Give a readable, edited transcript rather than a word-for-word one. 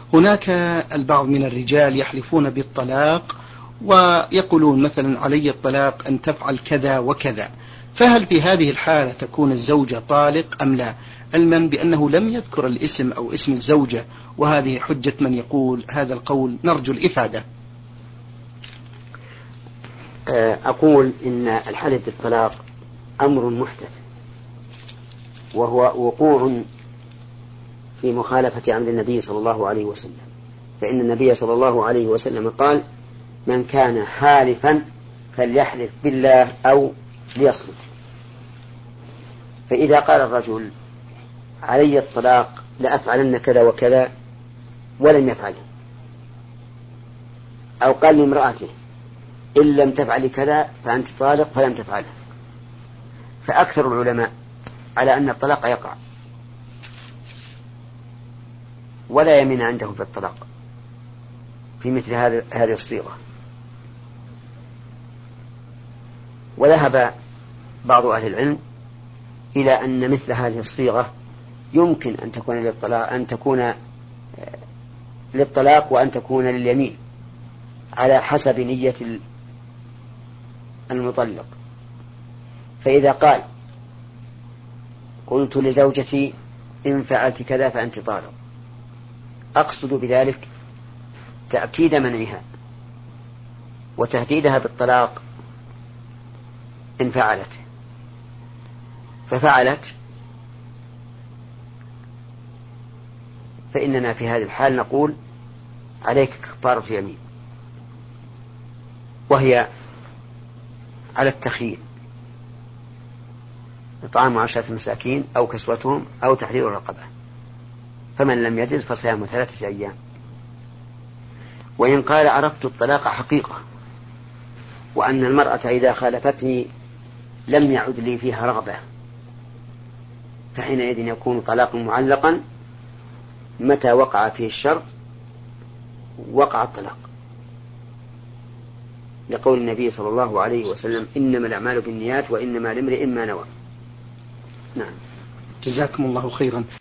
هناك البعض من الرجال يحلفون بالطلاق ويقولون مثلا علي الطلاق أن تفعل كذا وكذا، فهل في هذه الحالة تكون الزوجة طالق أم لا، علما بأنه لم يذكر الاسم أو اسم الزوجة، وهذه حجة من يقول هذا القول، نرجو الإفادة. أقول إن الحلف بالطلاق أمر محدث، وهو وقوع في مخالفة أمر النبي صلى الله عليه وسلم، فإن النبي صلى الله عليه وسلم قال: من كان حالفا فليحلف بالله أو ليصمت. فإذا قال الرجل علي الطلاق لأفعلن كذا وكذا ولم يفعله، أو قال لامرأته إن لم تفعل كذا فأنت طالق فلم تفعله، فأكثر العلماء على أن الطلاق يقع ولا يمين عنده في الطلاق في مثل هذه الصيغة. وذهب بعض أهل العلم إلى أن مثل هذه الصيغة يمكن أن تكون للطلاق وأن تكون لليمين على حسب نية المطلق. فإذا قال قلت لزوجتي إن فعلت كذا فأنت طالق، أقصد بذلك تأكيد منعها وتهديدها بالطلاق إن فعلت، ففعلت، فإننا في هذه الحال نقول عليك كفارة يمين، وهي على التخيير: إطعام 10 مساكين أو كسوتهم أو تحرير رقبة، فمن لم يجد فصيام 3 أيام. وإن قال أردت الطلاق حقيقة وأن المرأة إذا خالفتني لم يعد لي فيها رغبة، فحينئذ يكون طلاق معلقا، متى وقع فيه الشرط وقع الطلاق، لقول النبي صلى الله عليه وسلم: إنما الأعمال بالنيات وإنما لامرئ ما نوى. نعم. جزاكم الله خيرا.